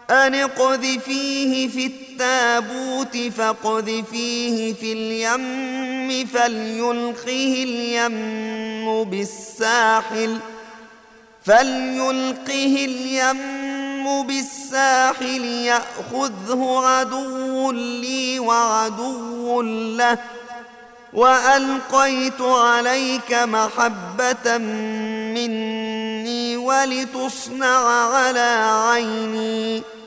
أن اقذفيه في التابوت فاقذفيه في اليم فليلقه اليم بالساحل يأخذه عدو لي وعدو له، وألقيت عليك محبة مني ولتصنع على عيني